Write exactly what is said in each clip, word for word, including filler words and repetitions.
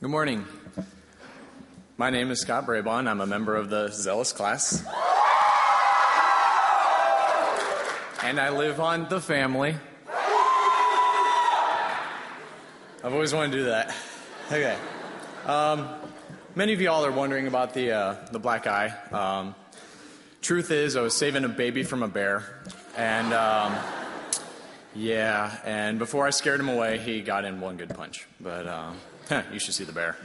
Good morning. My name is Scott Brabon. I'm a member of the Zealous class. And I live on the family. I've always wanted to do that. Okay. Um, many of y'all are wondering about the uh, the black eye. Um, truth is, I was saving a baby from a bear. And, um, yeah, and before I scared him away, he got in one good punch. But, um... you should see the bear.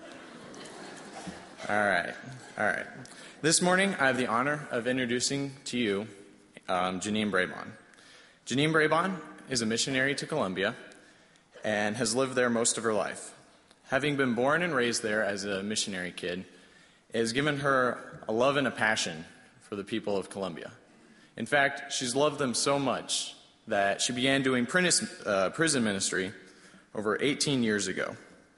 All right. All right. This morning, I have the honor of introducing to you um, Janine Brabon. Janine Brabon is a missionary to Colombia and has lived there most of her life. Having been born and raised there as a missionary kid, it has given her a love and a passion for the people of Colombia. In fact, she's loved them so much that she began doing uh, prison ministry over eighteen years ago.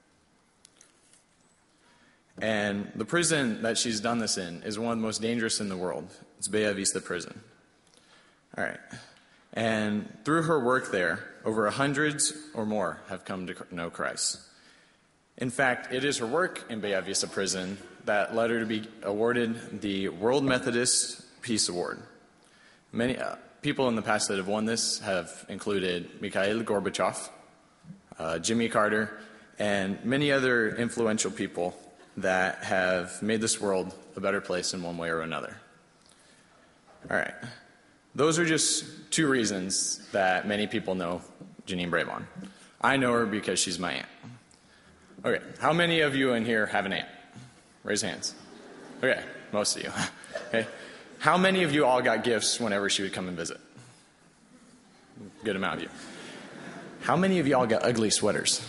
And the prison that she's done this in is one of the most dangerous in the world. It's Bella Vista Prison. All right. And through her work there, over hundreds or more have come to know Christ. In fact, it is her work in Bella Vista Prison that led her to be awarded the World Methodist Peace Award. Many uh, people in the past that have won this have included Mikhail Gorbachev, uh, Jimmy Carter, and many other influential people that have made this world a better place in one way or another. All right. Those are just two reasons that many people know Janine Brabon. I know her because she's my aunt. Okay. How many of you in here have an aunt? Raise hands. Okay. Most of you. Okay. How many of you all got gifts whenever she would come and visit? Good amount of you. How many of you all got ugly sweaters?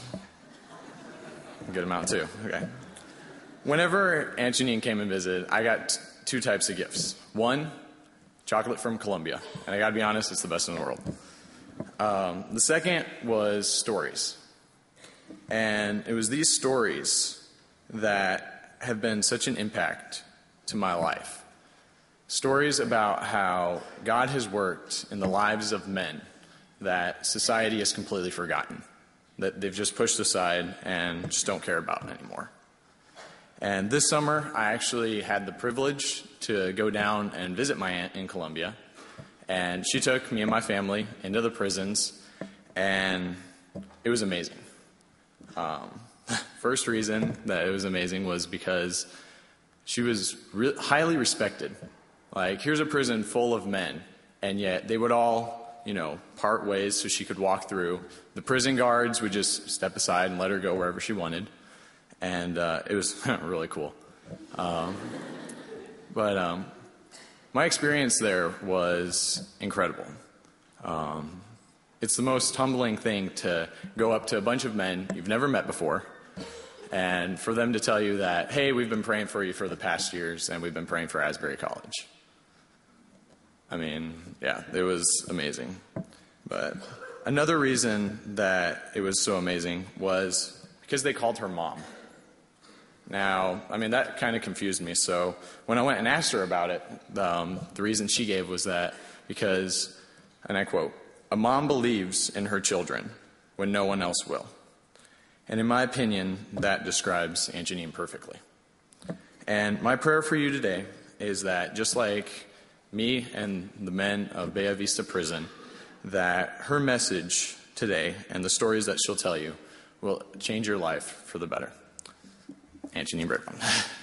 Good amount too. Okay. Whenever Aunt Janine came and visited, I got t- two types of gifts. One, chocolate from Colombia. And I got to be honest, it's the best in the world. Um, the second was stories. And it was these stories that have been such an impact to my life. Stories about how God has worked in the lives of men that society has completely forgotten, that they've just pushed aside and just don't care about anymore. And this summer, I actually had the privilege to go down and visit my aunt in Colombia. And she took me and my family into the prisons, and it was amazing. Um, first reason that it was amazing was because she was re- highly respected. Like, here's a prison full of men, and yet they would all, you know, part ways so she could walk through. The prison guards would just step aside and let her go wherever she wanted. And uh, it was really cool. Um, but um, my experience there was incredible. Um, it's the most humbling thing to go up to a bunch of men you've never met before, and for them to tell you that, hey, we've been praying for you for the past years, and we've been praying for Asbury College. I mean, yeah, it was amazing. But another reason that it was so amazing was because they called her mom. Now, I mean, that kind of confused me. So when I went and asked her about it, um, the reason she gave was that because, and I quote, "A mom believes in her children when no one else will." And in my opinion, that describes Aunt Janine perfectly. And my prayer for you today is that just like me and the men of Bella Vista Prison, that her message today and the stories that she'll tell you will change your life for the better. Aunt Janine Brabon.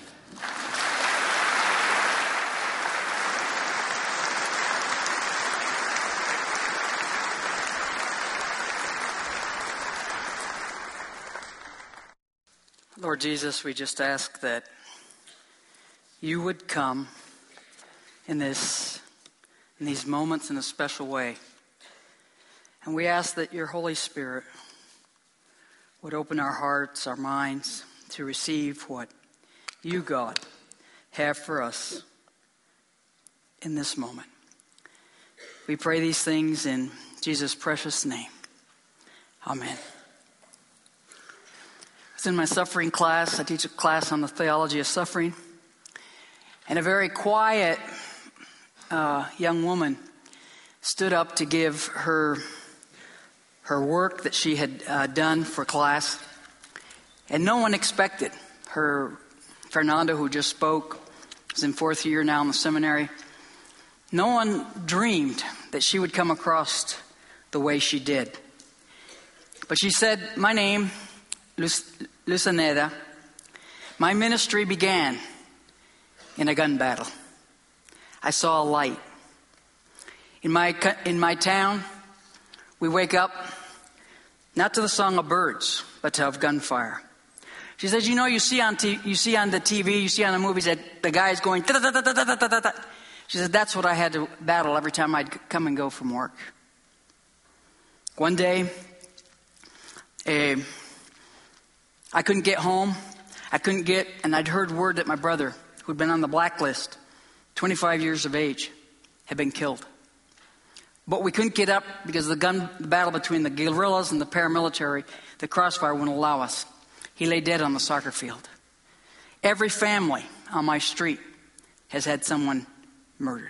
Lord Jesus, we just ask that you would come in this, in these moments in a special way. And we ask that your Holy Spirit would open our hearts, our minds, to receive what you, God, have for us in this moment. We pray these things in Jesus' precious name. Amen. I was in my suffering class. I teach a class on the theology of suffering. And a very quiet uh, young woman stood up to give her her work that she had uh, done for class. And no one expected her, Fernanda, who just spoke, is in fourth year now in the seminary. No one dreamed that she would come across the way she did. But she said, my name, Lucineda, my ministry began in a gun battle. I saw a light. In my, in my town, we wake up not to the song of birds, but to of gunfire. She says, you know, you see on t- you see on the T V, you see on the movies that the guy's going da da da da da da da da. She said, that's what I had to battle every time I'd come and go from work. One day, uh, I couldn't get home. I couldn't get, and I'd heard word that my brother, who'd been on the blacklist, twenty-five years of age, had been killed. But we couldn't get up because the gun the battle between the guerrillas and the paramilitary, the crossfire wouldn't allow us. He lay dead on the soccer field. Every family on my street has had someone murdered.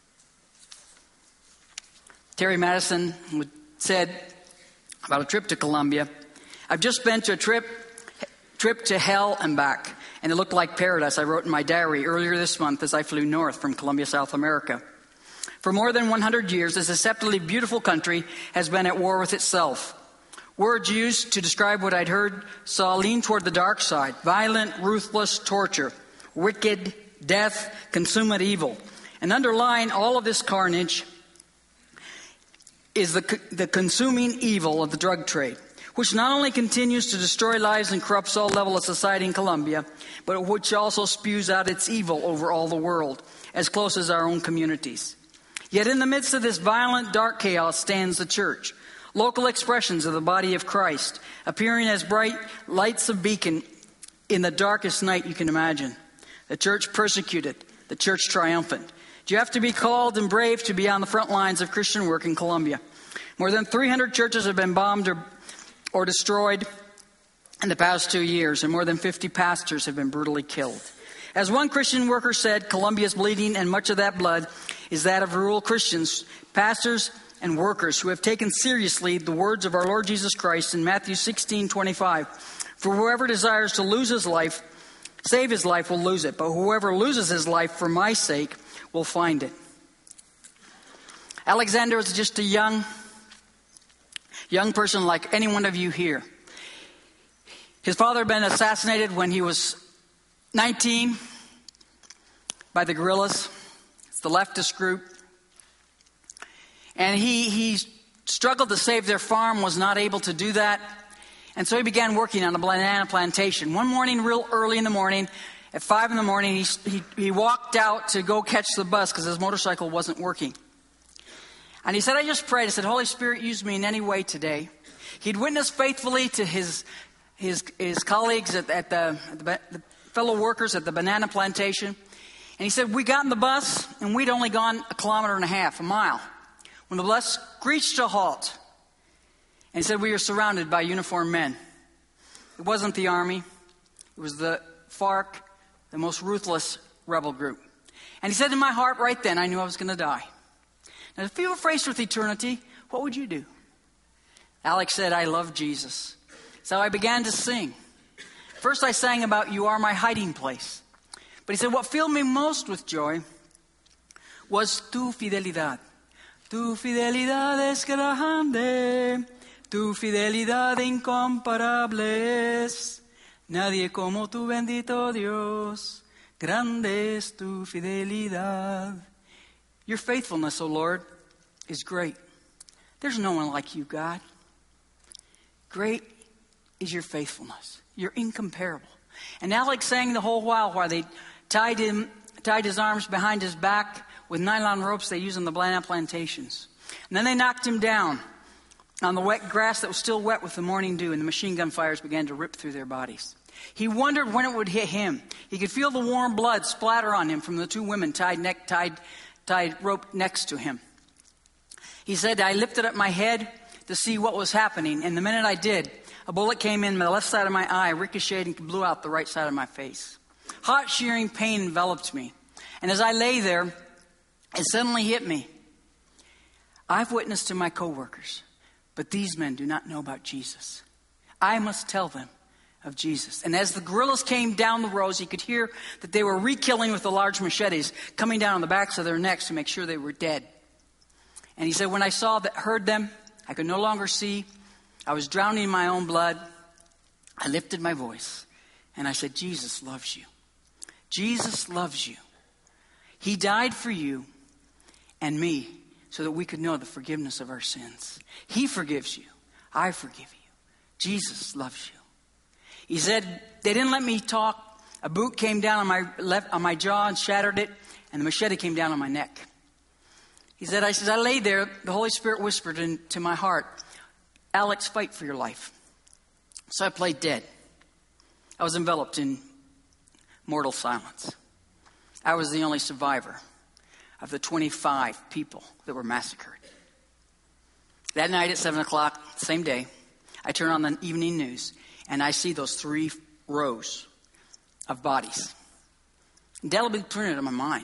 Terry Madison said about a trip to Colombia, I've just been to a trip, trip to hell and back, and it looked like paradise. I wrote in my diary earlier this month as I flew north from Colombia, South America. For more than one hundred years, this deceptively beautiful country has been at war with itself. Words used to describe what I'd heard saw lean toward the dark side, violent, ruthless torture, wicked, death, consummate evil. And underlying all of this carnage is the, the consuming evil of the drug trade, which not only continues to destroy lives and corrupts all levels of society in Colombia, but which also spews out its evil over all the world, as close as our own communities. Yet in the midst of this violent, dark chaos stands the church, local expressions of the body of Christ, appearing as bright lights of beacon in the darkest night you can imagine. The church persecuted, the church triumphant. Do you have to be called and brave to be on the front lines of Christian work in Colombia? More than three hundred churches have been bombed or, or destroyed in the past two years, and more than fifty pastors have been brutally killed. As one Christian worker said, Colombia is bleeding, and much of that blood is that of rural Christians, pastors, and workers who have taken seriously the words of our Lord Jesus Christ in Matthew sixteen twenty-five. For whoever desires to lose his life, save his life, will lose it. But whoever loses his life for my sake will find it. Alexander was just a young, young person like any one of you here. His father had been assassinated when he was nineteen by the guerrillas. It's the leftist group. And he, he struggled to save their farm, was not able to do that. And so he began working on a banana plantation. One morning, real early in the morning, at five in the morning, he, he, he walked out to go catch the bus because his motorcycle wasn't working. And he said, I just prayed. I said, Holy Spirit, use me in any way today. He'd witnessed faithfully to his his, his colleagues at, at, the, at the, the fellow workers at the banana plantation. And he said, we got in the bus, and we'd only gone a kilometer and a half, a mile, when the bus screeched to a halt. And he said, we were surrounded by uniformed men. It wasn't the army. It was the FARC, the most ruthless rebel group. And he said, in my heart right then, I knew I was going to die. Now, if you were faced with eternity, what would you do? Alex said, I love Jesus. So I began to sing. First I sang about You Are My Hiding Place. But he said, what filled me most with joy was Tu Fidelidad. Tu fidelidad es grande, tu fidelidad incomparable es. Nadie como tu bendito Dios, grande es tu fidelidad. Your faithfulness, O Lord, is great. There's no one like you, God. Great is your faithfulness. You're incomparable. And Alex sang the whole while while they tied him, tied his arms behind his back with nylon ropes they use on the banana plantations. And then they knocked him down on the wet grass that was still wet with the morning dew, and the machine gun fires began to rip through their bodies. He wondered when it would hit him. He could feel the warm blood splatter on him from the two women tied neck tied tied rope next to him. He said, I lifted up my head to see what was happening, and the minute I did, a bullet came in the left side of my eye, ricocheted, and blew out the right side of my face. Hot, shearing pain enveloped me. And as I lay there, it suddenly hit me. I've witnessed to my coworkers, but these men do not know about Jesus. I must tell them of Jesus. And as the guerrillas came down the rows, he could hear that they were re-killing with the large machetes, coming down on the backs of their necks to make sure they were dead. And he said, when I saw that, heard them, I could no longer see. I was drowning in my own blood. I lifted my voice and I said, Jesus loves you. Jesus loves you. He died for you and me so that we could know the forgiveness of our sins. He forgives you. I forgive you. Jesus loves you. He said, they didn't let me talk. A boot came down on my left, on my jaw and shattered it, and the machete came down on my neck. He said, I said, I lay there. The Holy Spirit whispered into my heart, Alex, fight for your life. So I played dead. I was enveloped in mortal silence. I was the only survivor of the twenty-five people that were massacred. That night at seven o'clock, same day, I turn on the evening news and I see those three rows of bodies. Indelibly printed in my mind.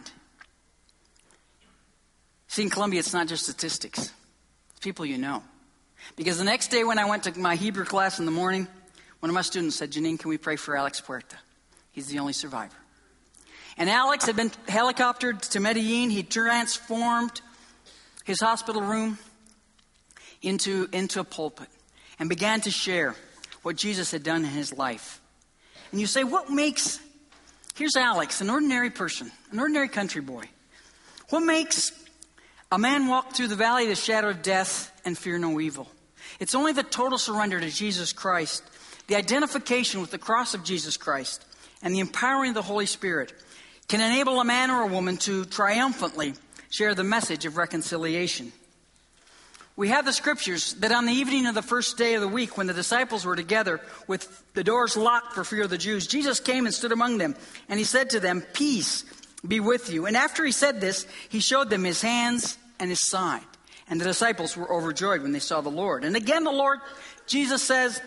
See, in Columbia, it's not just statistics. It's people you know. Because the next day when I went to my Hebrew class in the morning, one of my students said, Janine, can we pray for Alex Puerta? He's the only survivor. And Alex had been helicoptered to Medellin. He transformed his hospital room into, into a pulpit and began to share what Jesus had done in his life. And you say, what makes, here's Alex, an ordinary person, an ordinary country boy. What makes a man walk through the valley of the shadow of death and fear no evil? It's only the total surrender to Jesus Christ, the identification with the cross of Jesus Christ, and the empowering of the Holy Spirit can enable a man or a woman to triumphantly share the message of reconciliation. We have the scriptures that on the evening of the first day of the week, when the disciples were together with the doors locked for fear of the Jews, Jesus came and stood among them, and he said to them, peace be with you. And after he said this, he showed them his hands and his side. And the disciples were overjoyed when they saw the Lord. And again the Lord, Jesus says,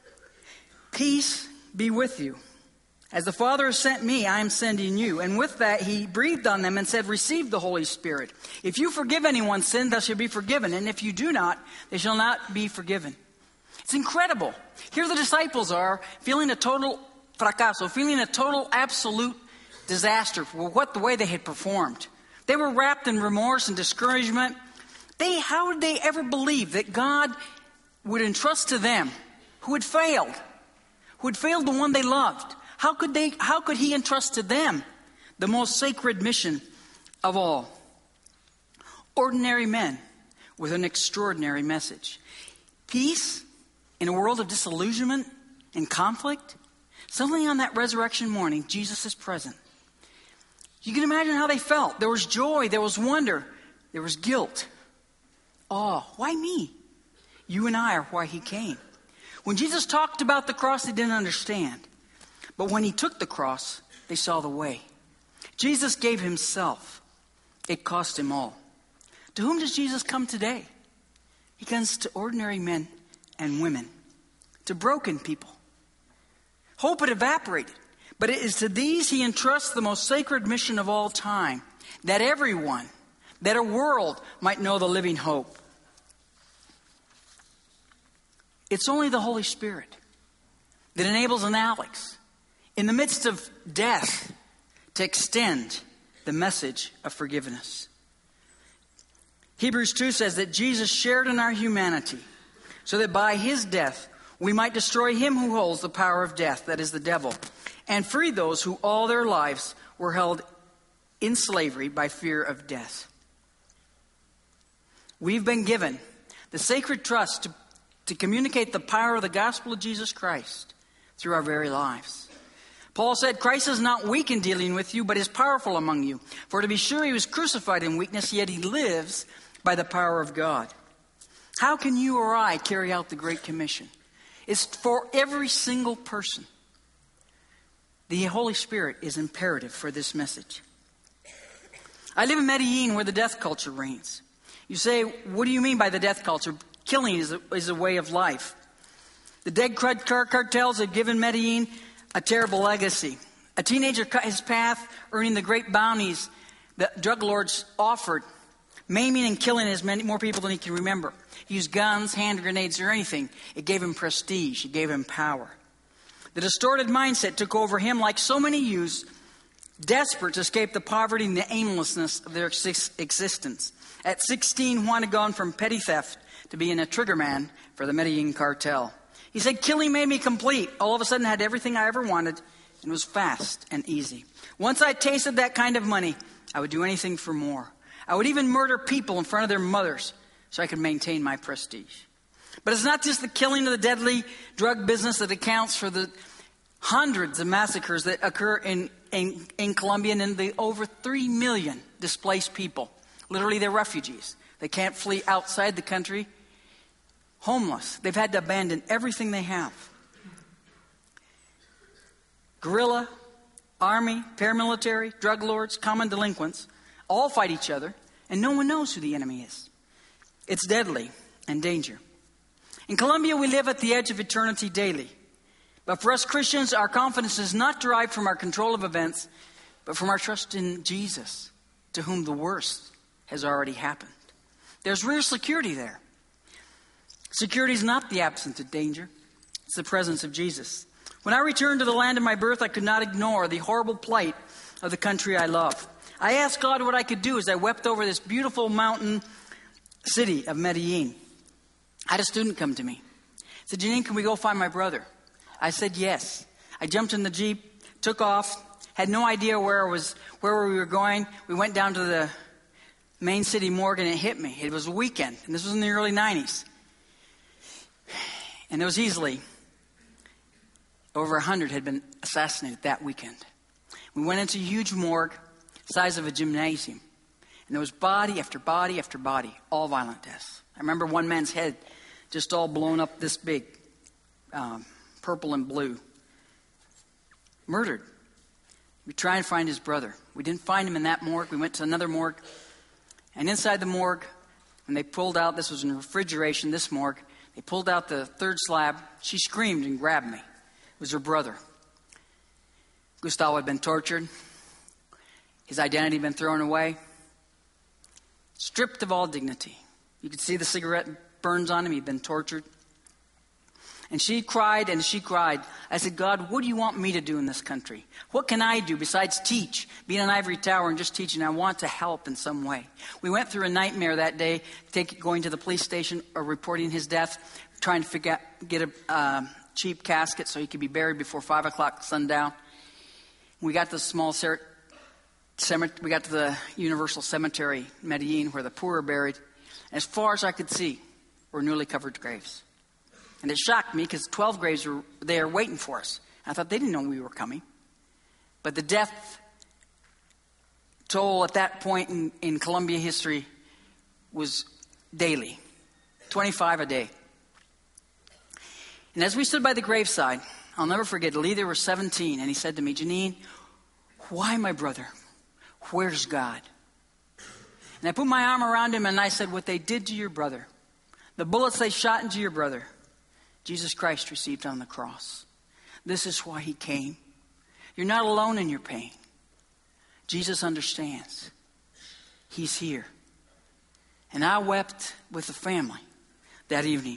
peace be with you. As the Father has sent me, I am sending you. And with that, he breathed on them and said, receive the Holy Spirit. If you forgive anyone's sin, they shall be forgiven. And if you do not, they shall not be forgiven. It's incredible. Here the disciples are feeling a total fracaso, feeling a total absolute disaster for what the way they had performed. They were wrapped in remorse and discouragement. They, how would they ever believe that God would entrust to them who had failed, who had failed the one they loved? How could they, how could he entrust to them the most sacred mission of all? Ordinary men with an extraordinary message. Peace in a world of disillusionment and conflict. Suddenly on that resurrection morning, Jesus is present. You can imagine how they felt. There was joy, there was wonder, there was guilt, awe. Why me? You and I are why he came. When Jesus talked about the cross, they didn't understand. But when he took the cross, they saw the way. Jesus gave himself. It cost him all. To whom does Jesus come today? He comes to ordinary men and women, to broken people. Hope had evaporated, but it is to these he entrusts the most sacred mission of all time, that everyone, that a world might know the living hope. It's only the Holy Spirit that enables an Alex, in the midst of death, to extend the message of forgiveness. Hebrews two says that Jesus shared in our humanity so that by his death we might destroy him who holds the power of death, that is the devil, and free those who all their lives were held in slavery by fear of death. We've been given the sacred trust to, to communicate the power of the gospel of Jesus Christ through our very lives. Paul said, Christ is not weak in dealing with you, but is powerful among you. For to be sure he was crucified in weakness, yet he lives by the power of God. How can you or I carry out the Great Commission? It's for every single person. The Holy Spirit is imperative for this message. I live in Medellin where the death culture reigns. You say, what do you mean by the death culture? Killing is a, is a way of life. The dead car cartels have given Medellin a terrible legacy. A teenager cut his path, earning the great bounties that drug lords offered, maiming and killing as many more people than he can remember. He used guns, hand grenades, or anything. It gave him prestige. It gave him power. The distorted mindset took over him like so many youths, desperate to escape the poverty and the aimlessness of their ex- existence. At sixteen, Juan had gone from petty theft to being a triggerman for the Medellin cartel. He said, killing made me complete. All of a sudden I had everything I ever wanted and was fast and easy. Once I tasted that kind of money, I would do anything for more. I would even murder people in front of their mothers so I could maintain my prestige. But it's not just the killing of the deadly drug business that accounts for the hundreds of massacres that occur in, in, in Colombia and in the over three million displaced people. Literally, they're refugees. They can't flee outside the country. Homeless. They've had to abandon everything they have. Guerrilla, army, paramilitary, drug lords, common delinquents all fight each other, and no one knows who the enemy is. It's deadly and danger. In Colombia, we live at the edge of eternity daily. But for us Christians, our confidence is not derived from our control of events, but from our trust in Jesus, to whom the worst has already happened. There's real security there. Security is not the absence of danger. It's the presence of Jesus. When I returned to the land of my birth, I could not ignore the horrible plight of the country I love. I asked God what I could do as I wept over this beautiful mountain city of Medellin. I had a student come to me. He said, Janine, can we go find my brother? I said, yes. I jumped in the Jeep, took off, had no idea where I was, where we were going. We went down to the main city morgue and it hit me. It was a weekend, and this was in the early nineties. And there was easily over a hundred had been assassinated that weekend. We went into a huge morgue, size of a gymnasium. And there was body after body after body, all violent deaths. I remember one man's head just all blown up this big, um, purple and blue. Murdered. We tried to find his brother. We didn't find him in that morgue. We went to another morgue. And inside the morgue, when they pulled out, this was in refrigeration, this morgue, they pulled out the third slab. She screamed and grabbed me. It was her brother. Gustavo had been tortured. His identity had been thrown away. Stripped of all dignity. You could see the cigarette burns on him. He'd been tortured. And she cried and she cried. I said, God, what do you want me to do in this country? What can I do besides teach? Be in an ivory tower and just teach, and I want to help in some way. We went through a nightmare that day, take, going to the police station or reporting his death, trying to figure out, get a uh, cheap casket so he could be buried before five o'clock sundown. We got to the small cer- cemetery. We got to the Universal Cemetery, Medellin, where the poor are buried. And as far as I could see, were newly covered graves. And it shocked me because twelve graves were there waiting for us. I thought they didn't know we were coming. But the death toll at that point in, in Colombia history was daily. twenty-five a day. And as we stood by the graveside, I'll never forget, Leader was seventeen, and he said to me, Janine, why my brother? Where's God? And I put my arm around him and I said, what they did to your brother, the bullets they shot into your brother, Jesus Christ received on the cross. This is why he came. You're not alone in your pain. Jesus understands. He's here. And I wept with the family that evening.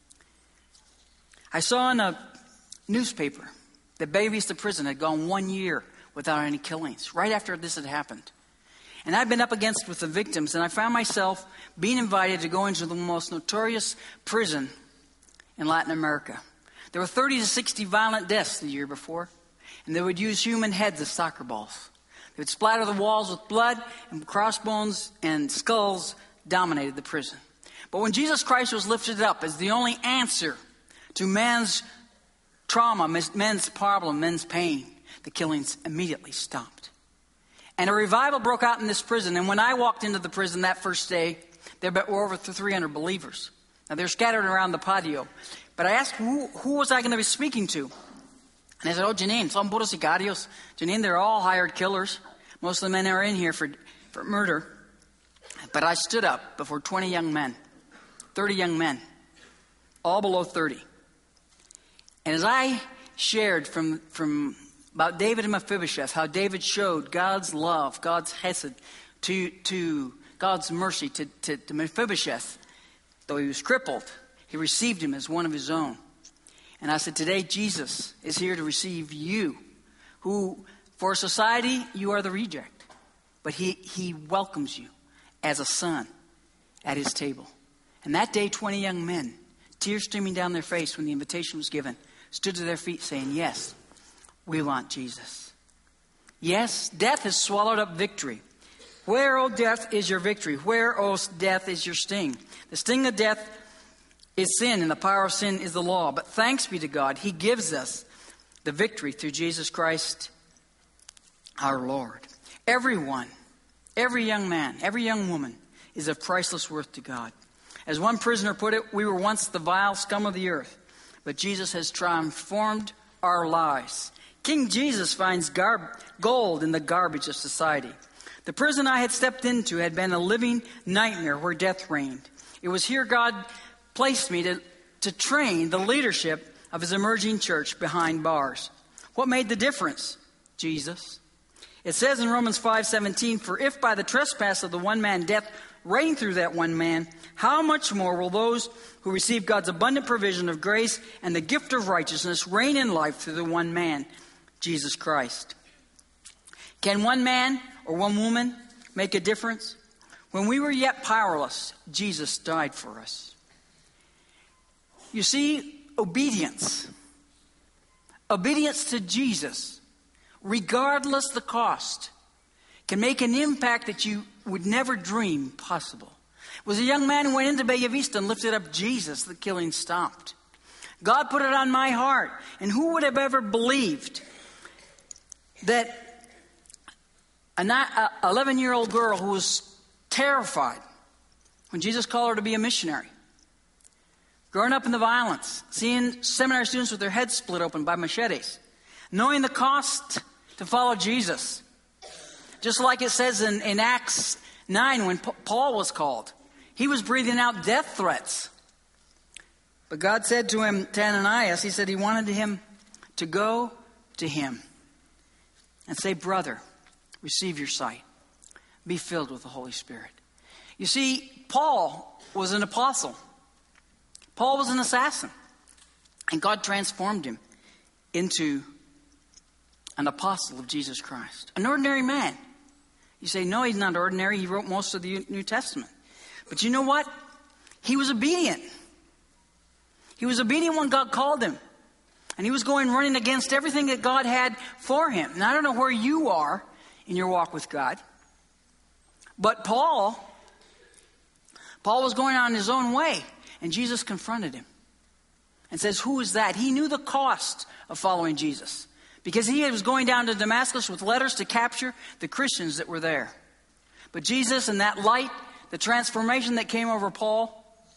I saw in a newspaper that Bella Vista Prison had gone one year without any killings, right after this had happened. And I'd been up against with the victims, and I found myself being invited to go into the most notorious prison in Latin America. There were thirty to sixty violent deaths the year before, and they would use human heads as soccer balls. They would splatter the walls with blood, and crossbones and skulls dominated the prison. But when Jesus Christ was lifted up as the only answer to man's trauma, men's problem, men's pain, the killings immediately stopped. And a revival broke out in this prison. And when I walked into the prison that first day, there were over three hundred believers. Now, they're scattered around the patio. But I asked, who, who was I going to be speaking to? And they said, oh, Janine, son puros sicarios. Janine, they're all hired killers. Most of the men are in here for, for murder. But I stood up before twenty young men, thirty young men, all below thirty. And as I shared from, from about David and Mephibosheth, how David showed God's love, God's chesed, to, to God's mercy to, to, to Mephibosheth, though he was crippled, he received him as one of his own. And I said, today Jesus is here to receive you, who for society you are the reject. But he, he welcomes you as a son at his table. And that day twenty young men, tears streaming down their face when the invitation was given, stood to their feet saying, yes, we want Jesus. Yes, death has swallowed up victory. Where, O death, is your victory? Where, O death, is your sting? The sting of death is sin, and the power of sin is the law. But thanks be to God, he gives us the victory through Jesus Christ our Lord. Everyone, every young man, every young woman is of priceless worth to God. As one prisoner put it, we were once the vile scum of the earth, but Jesus has transformed our lives. King Jesus finds garb- gold in the garbage of society. The prison I had stepped into had been a living nightmare where death reigned. It was here God placed me to, to train the leadership of his emerging church behind bars. What made the difference? Jesus. It says in Romans five seventeen, for if by the trespass of the one man death reigned through that one man, how much more will those who receive God's abundant provision of grace and the gift of righteousness reign in life through the one man, Jesus Christ? Can one man or one woman make a difference? When we were yet powerless, Jesus died for us. You see, obedience. Obedience to Jesus, regardless the cost, can make an impact that you would never dream possible. It was a young man who went into Bella Vista and lifted up Jesus, the killing stopped. God put it on my heart. And who would have ever believed that an eleven-year-old girl who was terrified when Jesus called her to be a missionary, growing up in the violence, seeing seminary students with their heads split open by machetes, knowing the cost to follow Jesus. Just like it says in, in Acts nine when P- Paul was called. He was breathing out death threats. But God said to him, to Ananias, he said he wanted him to go to him and say, brother, receive your sight. Be filled with the Holy Spirit. You see, Paul was an apostle. Paul was an assassin. And God transformed him into an apostle of Jesus Christ. An ordinary man. You say, no, he's not ordinary. He wrote most of the New Testament. But you know what? He was obedient. He was obedient when God called him. And he was going running against everything that God had for him. And I don't know where you are in your walk with God. But Paul, Paul was going on his own way. And Jesus confronted him and says, who is that? He knew the cost of following Jesus. Because he was going down to Damascus with letters to capture the Christians that were there. But Jesus and that light, the transformation that came over Paul,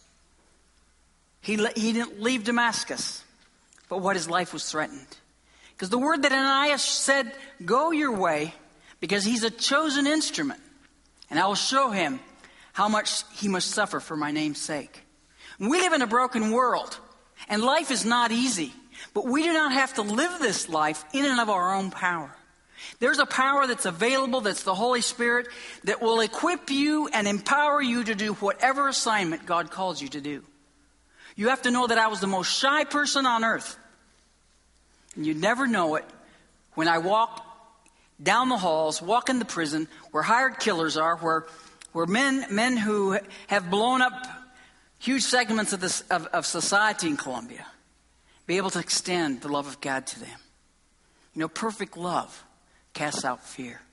he, he didn't leave Damascus, but what his life was threatened. Because the word that Ananias said, go your way, because he's a chosen instrument, and I will show him how much he must suffer for my name's sake. We live in a broken world, and life is not easy. But we do not have to live this life in and of our own power. There's a power that's available, that's the Holy Spirit, that will equip you and empower you to do whatever assignment God calls you to do. You have to know that I was the most shy person on earth. And you'd never know it when I walk down the halls, walk in the prison, where hired killers are, where where men men who have blown up huge segments of, this, of, of society in Colombia, be able to extend the love of God to them. You know, perfect love casts out fear.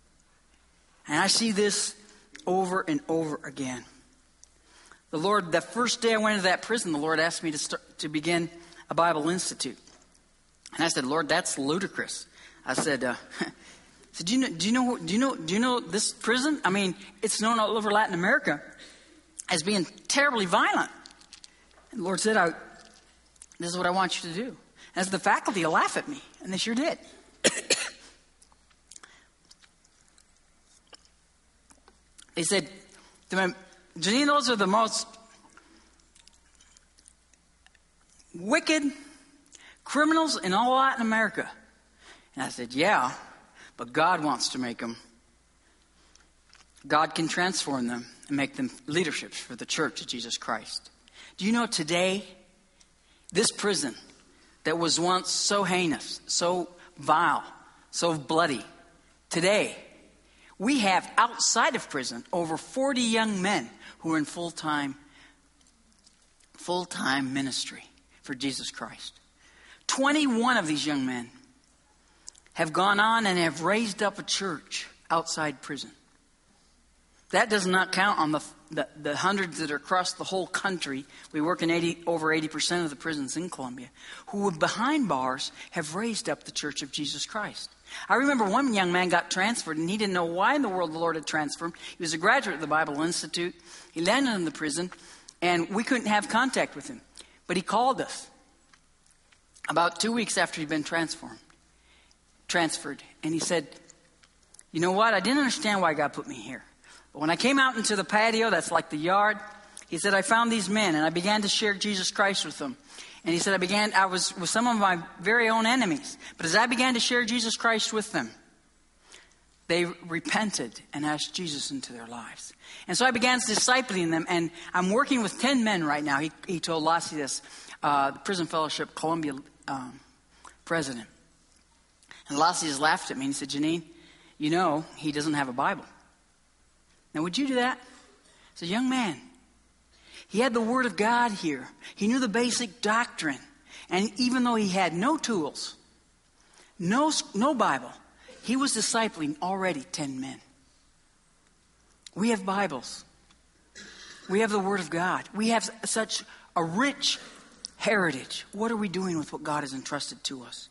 And I see this over and over again. The Lord, that first day I went into that prison, the Lord asked me to start, to begin a Bible Institute. And I said, Lord, that's ludicrous. I said, uh, I said, do you know, do you know, do you know, do you know this prison? I mean, it's known all over Latin America as being terribly violent. And the Lord said, I, this is what I want you to do. As the faculty will laugh at me, and they sure did. They said, Janine, those are the most wicked criminals in all Latin America. And I said, yeah, but God wants to make them. God can transform them and make them leaderships for the church of Jesus Christ. Do you know today, this prison that was once so heinous, so vile, so bloody. Today, we have outside of prison over forty young men who are in full-time, full-time ministry for Jesus Christ. twenty-one of these young men have gone on and have raised up a church outside prison. That does not count on the, the, the hundreds that are across the whole country. We work in eighty, over eighty percent of the prisons in Colombia, who behind bars have raised up the Church of Jesus Christ. I remember one young man got transferred, and he didn't know why in the world the Lord had transferred him. He was a graduate of the Bible Institute. He landed in the prison, and we couldn't have contact with him. But he called us about two weeks after he'd been transformed, transferred. And he said, you know what? I didn't understand why God put me here. But when I came out into the patio, that's like the yard, he said, I found these men, and I began to share Jesus Christ with them. And he said, I began, I was with some of my very own enemies. But as I began to share Jesus Christ with them, they repented and asked Jesus into their lives. And so I began discipling them, and I'm working with ten men right now. He, he told Lassie this, uh, the Prison Fellowship Columbia um, president. And Lassie just laughed at me and he said, Janine, you know, he doesn't have a Bible. Now, would you do that? As a young man, he had the Word of God here. He knew the basic doctrine. And even though he had no tools, no, no Bible, he was discipling already ten men. We have Bibles. We have the Word of God. We have such a rich heritage. What are we doing with what God has entrusted to us?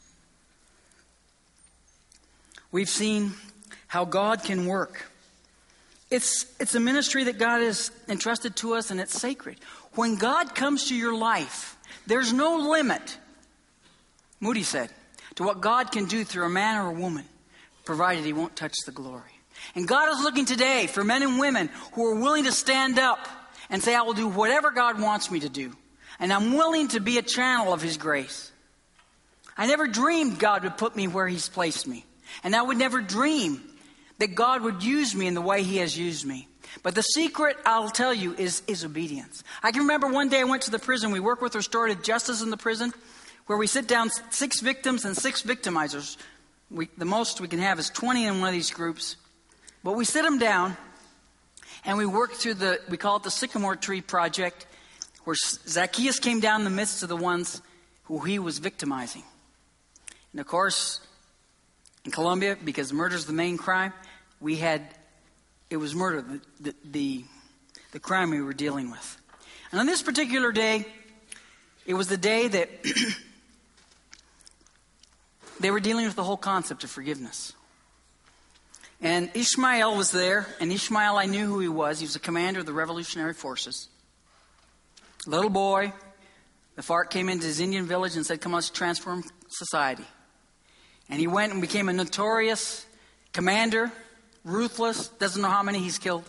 We've seen how God can work. It's, it's a ministry that God has entrusted to us, and it's sacred. When God comes to your life, there's no limit, Moody said, to what God can do through a man or a woman, provided he won't touch the glory. And God is looking today for men and women who are willing to stand up and say, I will do whatever God wants me to do. And I'm willing to be a channel of His grace. I never dreamed God would put me where He's placed me. And I would never dream that God would use me in the way He has used me. But the secret, I'll tell you, is, is obedience. I can remember one day I went to the prison. We work with restorative justice in the prison, where we sit down six victims and six victimizers. We, the most we can have is twenty in one of these groups. But we sit them down, and we work through the, we call it the Sycamore Tree Project, where Zacchaeus came down in the midst of the ones who he was victimizing. And of course, in Colombia, because murder is the main crime, we had, it was murder, the, the, the, the crime we were dealing with. And on this particular day, it was the day that they were dealing with the whole concept of forgiveness. And Ishmael was there, and Ishmael, I knew who he was. He was a commander of the Revolutionary Forces. Little boy, the FARC came into his Indian village and said, come on, let's transform society. And he went and became a notorious commander, ruthless, doesn't know how many he's killed.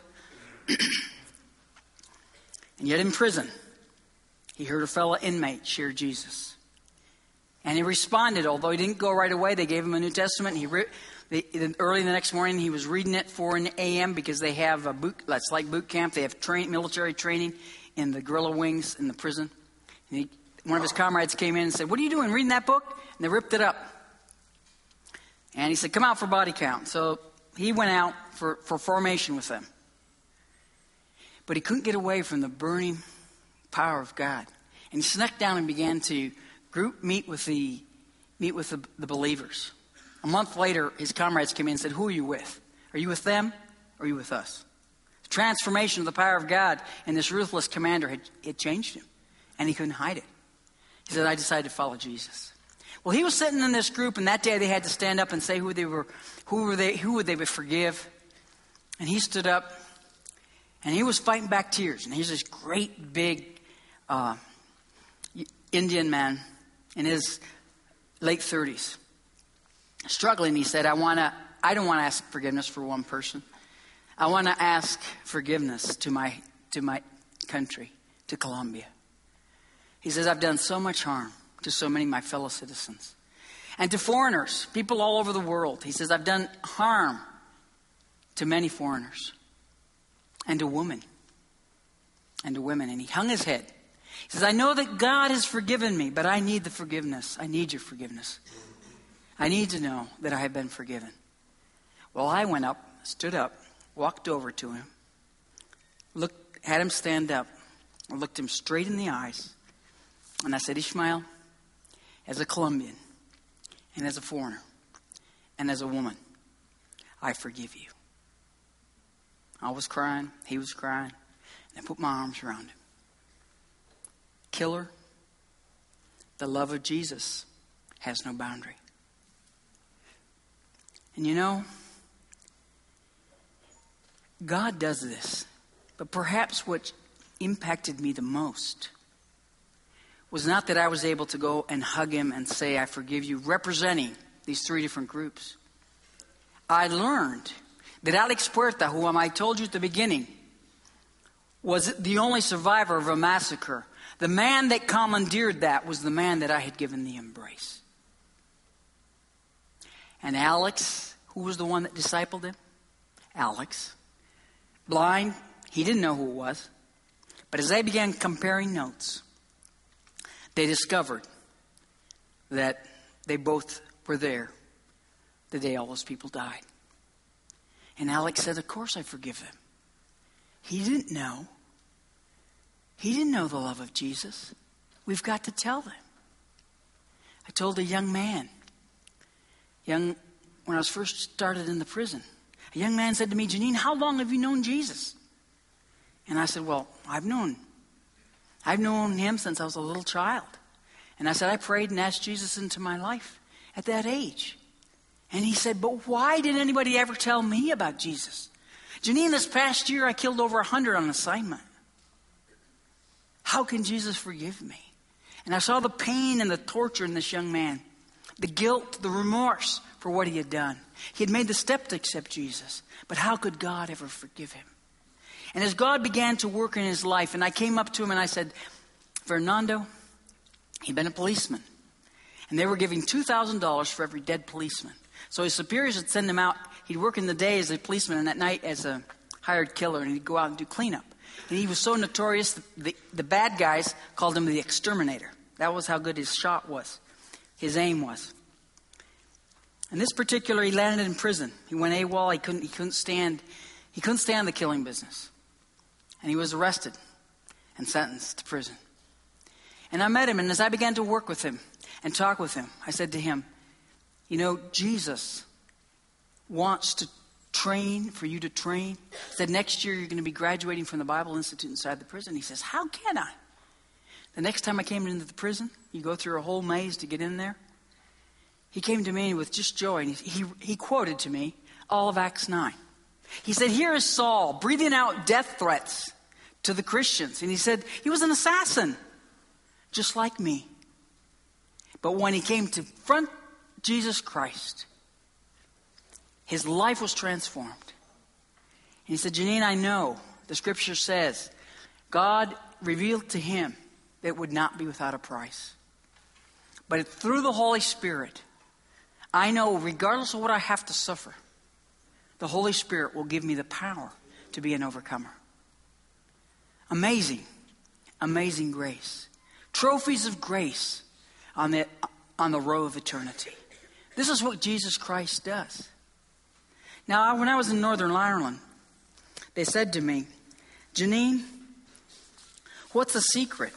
And yet in prison, he heard a fellow inmate share Jesus. And he responded, although he didn't go right away. They gave him a New Testament. He re- they, early the next morning, he was reading it for an a m because they have a boot, that's like boot camp. They have train, military training in the guerrilla wings in the prison. And he, one of his comrades came in and said, what are you doing, reading that book? And they ripped it up. And he said, come out for body count. So he went out for, for formation with them. But he couldn't get away from the burning power of God. And he snuck down and began to group meet with the meet with the, the believers. A month later, his comrades came in and said, who are you with? Are you with them or are you with us? The transformation of the power of God in this ruthless commander had, had changed him. And he couldn't hide it. He said, I decided to follow Jesus. Well, he was sitting in this group, and that day they had to stand up and say who they were, who were they, who would they forgive. And he stood up, and he was fighting back tears. And he's this great, big uh, Indian man in his late thirties, struggling. He said, "I want to. I don't want to ask forgiveness for one person. I want to ask forgiveness to my to my country, to Colombia." He says, "I've done so much harm to so many of my fellow citizens. And to foreigners, people all over the world." He says, "I've done harm to many foreigners. And to women. And to women." And he hung his head. He says, I know that God has forgiven me, but I need the forgiveness. I need your forgiveness. I need to know that I have been forgiven. Well, I went up, stood up, walked over to him, looked, had him stand up, I looked him straight in the eyes, and I said, Ishmael, as a Colombian, and as a foreigner, and as a woman, I forgive you. I was crying, he was crying, and I put my arms around him. Killer, the love of Jesus has no boundary. And you know, God does this. But perhaps what impacted me the most was not that I was able to go and hug him and say, I forgive you, representing these three different groups. I learned that Alex Puerta, whom I told you at the beginning, was the only survivor of a massacre. The man that commandeered that was the man that I had given the embrace. And Alex, who was the one that discipled him? Alex. Blind, he didn't know who it was. But as they began comparing notes, they discovered that they both were there the day all those people died. And Alex said, of course I forgive them. He didn't know. He didn't know the love of Jesus. We've got to tell them. I told a young man, young when I was first started in the prison, a young man said to me, Janine, how long have you known Jesus? And I said, well, I've known, I've known him since I was a little child. And I said, I prayed and asked Jesus into my life at that age. And he said, but why didn't anybody ever tell me about Jesus? Janine, this past year I killed over a hundred on assignment. How can Jesus forgive me? And I saw the pain and the torture in this young man, the guilt, the remorse for what he had done. He had made the step to accept Jesus, but how could God ever forgive him? And as God began to work in his life, and I came up to him and I said, Fernando, he'd been a policeman, and they were giving two thousand dollars for every dead policeman. So his superiors would send him out. He'd work in the day as a policeman and at night as a hired killer, and he'd go out and do cleanup. And he was so notorious, the, the, the bad guys called him the exterminator. That was how good his shot was, his aim was. And this particular, he landed in prison. He went AWOL. He couldn't, he couldn't stand, he couldn't stand the killing business. And he was arrested and sentenced to prison. And I met him, and as I began to work with him and talk with him, I said to him, you know, Jesus wants to train, for you to train. He said, next year you're going to be graduating from the Bible Institute inside the prison. He says, how can I? The next time I came into the prison, you go through a whole maze to get in there. He came to me with just joy, and he, he, he quoted to me all of Acts nine. He said, here is Saul breathing out death threats to the Christians. And he said, he was an assassin, just like me. But when he came to front Jesus Christ, his life was transformed. And he said, Janine, I know the scripture says God revealed to him that it would not be without a price. But through the Holy Spirit, I know regardless of what I have to suffer, the Holy Spirit will give me the power to be an overcomer. Amazing, amazing grace. Trophies of grace on the, on the row of eternity. This is what Jesus Christ does. Now, when I was in Northern Ireland, they said to me, Janine, what's the secret?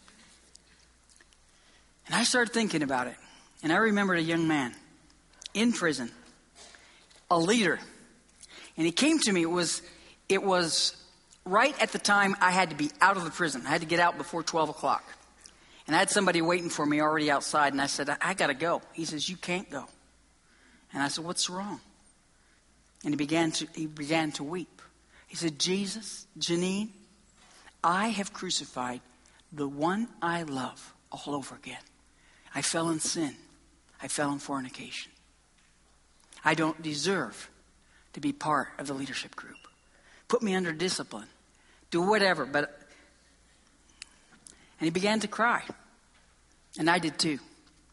And I started thinking about it. And I remembered a young man in prison, a leader. And he came to me. It was, it was right at the time I had to be out of the prison. I had to get out before twelve o'clock. And I had somebody waiting for me already outside. And I said, I, I got to go. He says, you can't go. And I said, what's wrong? And he began to, he began to weep. He said, Jesus, Janine, I have crucified the one I love all over again. I fell in sin. I fell in fornication. I don't deserve to be part of the leadership group. Put me under discipline. Do whatever. But and he began to cry. And I did too.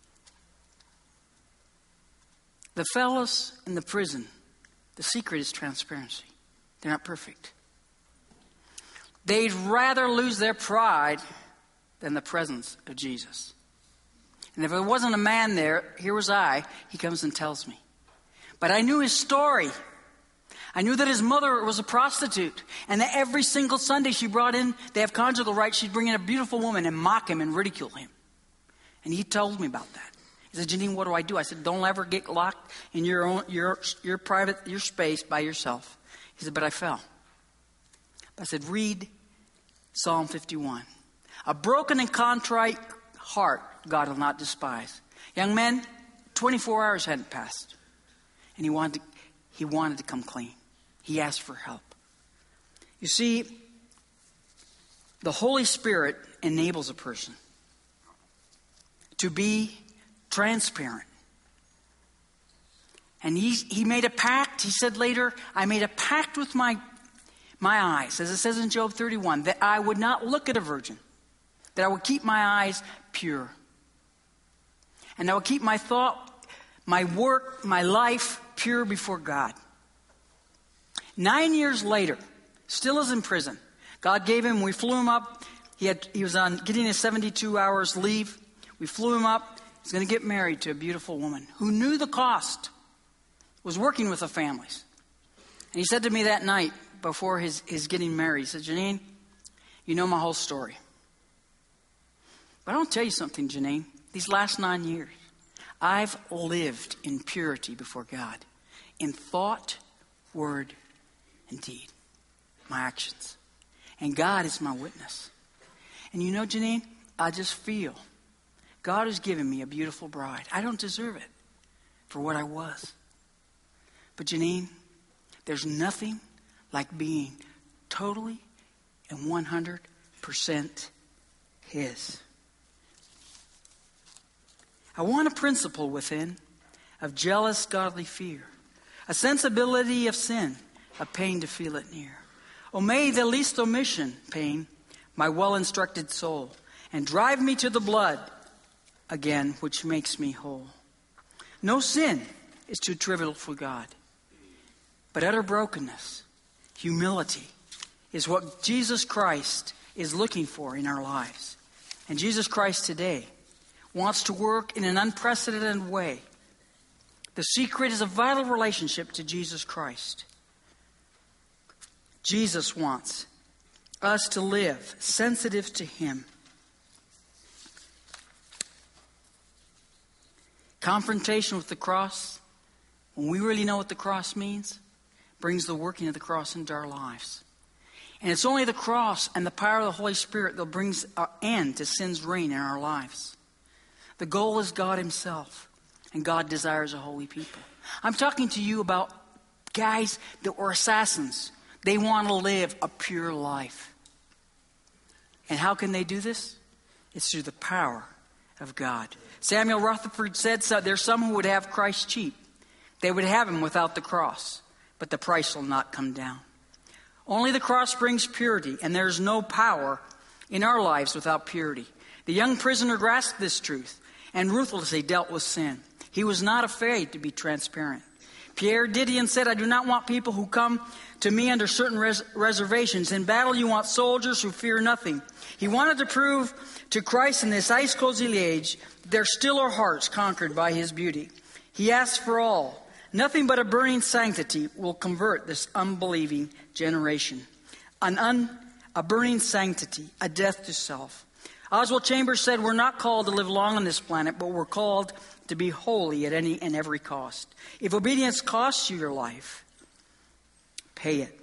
The fellows in the prison, the secret is transparency. They're not perfect. They'd rather lose their pride than the presence of Jesus. And if there wasn't a man there, here was I, he comes and tells me. But I knew his story. I knew that his mother was a prostitute, and that every single Sunday she brought in, they have conjugal rights, she'd bring in a beautiful woman and mock him and ridicule him. And he told me about that. He said, Janine, what do I do? I said, don't ever get locked in your own, your, your private, your space by yourself. He said, but I fell. I said, read Psalm fifty-one. A broken and contrite heart God will not despise. Young man, twenty-four hours hadn't passed. And he wanted to, he wanted to come clean. He asked for help. You see, the Holy Spirit enables a person to be transparent. And he, he made a pact. He said later, I made a pact with my, my eyes, as it says in Job thirty-one, that I would not look at a virgin, that I would keep my eyes pure. And I would keep my thought, my work, my life pure before God. Nine years later, still is in prison. God gave him, we flew him up. He had he was on getting his seventy-two hours leave. We flew him up. He's going to get married to a beautiful woman who knew the cost, was working with the families. And he said to me that night before his, his getting married, he said, Janine, you know my whole story. But I want to tell you something, Janine. These last nine years, I've lived in purity before God, in thought, word, and deed, my actions. And God is my witness. And you know, Janine, I just feel God has given me a beautiful bride. I don't deserve it for what I was. But Janine, there's nothing like being totally and one hundred percent His. I want a principle within of jealous godly fear, a sensibility of sin, a pain to feel it near. Oh, may the least omission pain my well-instructed soul, and drive me to the blood again, which makes me whole. No sin is too trivial for God, but utter brokenness, humility, is what Jesus Christ is looking for in our lives. And Jesus Christ today wants to work in an unprecedented way. The secret is a vital relationship to Jesus Christ. Jesus wants us to live sensitive to Him. Confrontation with the cross, when we really know what the cross means, brings the working of the cross into our lives. And it's only the cross and the power of the Holy Spirit that brings an end to sin's reign in our lives. The goal is God Himself, and God desires a holy people. I'm talking to you about guys that were assassins. They want to live a pure life. And how can they do this? It's through the power of God. Samuel Rutherford said so, there's some who would have Christ cheap. They would have Him without the cross, but the price will not come down. Only the cross brings purity, and there's no power in our lives without purity. The young prisoner grasped this truth and ruthlessly dealt with sin. He was not afraid to be transparent. Pierre Didion said, I do not want people who come to me under certain res- reservations. In battle, you want soldiers who fear nothing. He wanted to prove to Christ in this ice-cozy age, there still are hearts conquered by His beauty. He asked for all. Nothing but a burning sanctity will convert this unbelieving generation. An un, a burning sanctity, a death to self. Oswald Chambers said, we're not called to live long on this planet, but we're called to be holy at any and every cost. If obedience costs you your life, pay it.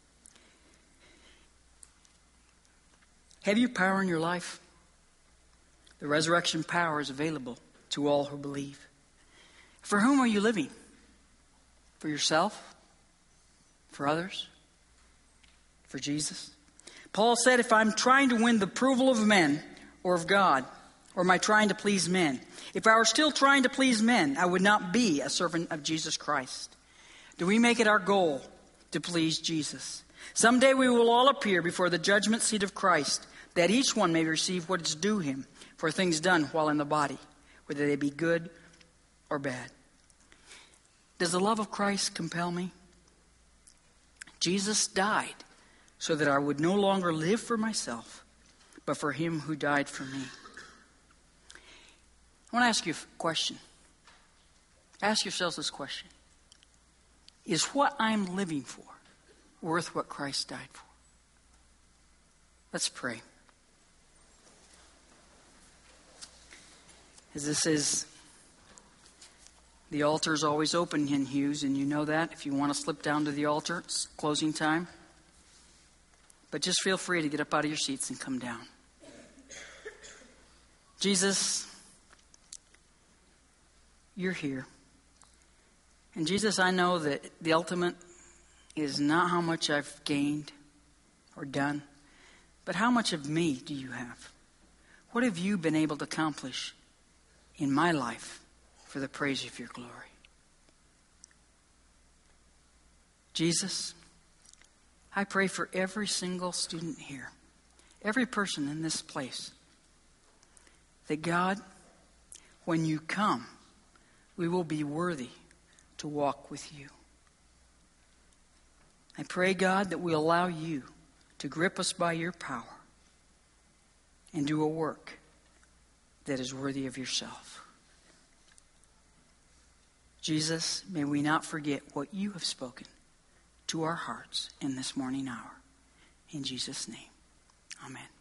Have you power in your life? The resurrection power is available to all who believe. For whom are you living? For yourself? For others? For Jesus? Paul said, if I'm trying to win the approval of men or of God, or am I trying to please men? If I were still trying to please men, I would not be a servant of Jesus Christ. Do we make it our goal to please Jesus? Someday we will all appear before the judgment seat of Christ, that each one may receive what is due him for things done while in the body, whether they be good or bad. Does the love of Christ compel me? Jesus died so that I would no longer live for myself, but for him who died for me. I want to ask you a question. Ask yourselves this question. Is what I'm living for worth what Christ died for? Let's pray. As this is, the altar is always open in Hughes, and you know that. If you want to slip down to the altar, it's closing time. But just feel free to get up out of your seats and come down. Jesus, you're here. And Jesus, I know that the ultimate is not how much I've gained or done, but how much of me do you have? What have you been able to accomplish in my life for the praise of your glory? Jesus, I pray for every single student here, every person in this place, that God, when you come, we will be worthy to walk with you. I pray, God, that we allow you to grip us by your power and do a work that is worthy of yourself. Jesus, may we not forget what you have spoken to our hearts in this morning hour. In Jesus' name, amen.